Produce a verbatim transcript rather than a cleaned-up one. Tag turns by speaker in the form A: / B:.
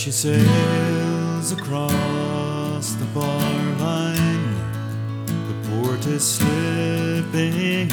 A: she sails across the bar line, the port is slipping